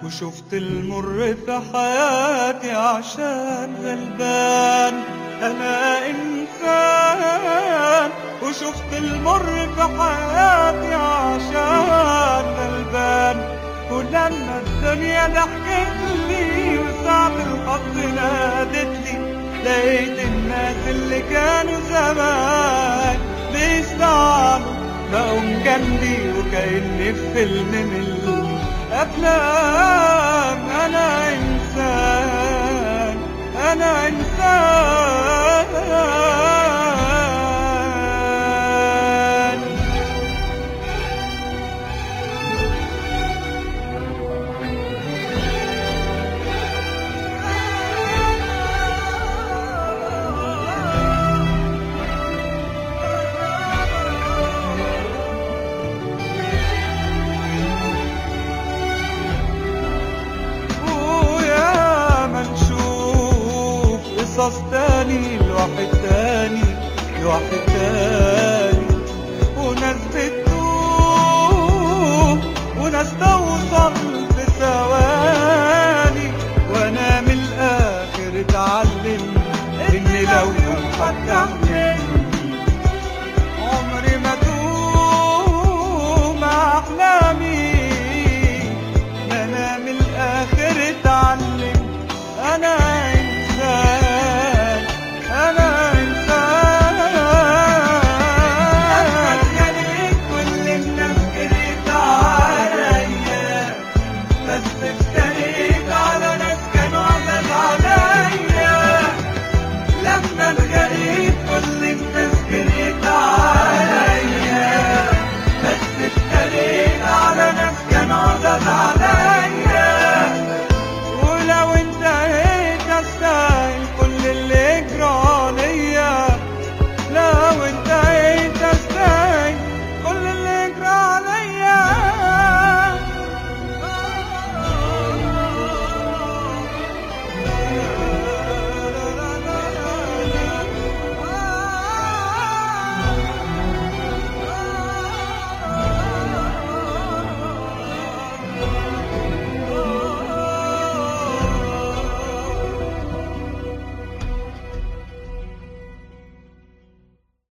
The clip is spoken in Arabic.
وشفت المر في حياتي عشان غلبان. أنا إنسان وشفت المر في حياتي عشان غلبان. ولما الدنيا ضحكت لي وساعة الحظ نادتلي، لقيت الناس اللي كانوا زمان بيستعانوا بقوا جنبي وكأني في فيلم من الأفلام. أنا إنسان، أنا إنسان. قصص تاني لواحد تاني لواحد تاني، وناس بتدوب وناس توصل في ثواني. وانا من الاخر اتعلم ان لو يوم حد عمري ما ادوم احلامي. انا من الاخر اتعلم انا إنسان، أنا إنسان. لما اتخانقت كل الناس جريت عليا، بس افتريت على ناس كانوا عزاز عليا. لما اتخانقت كل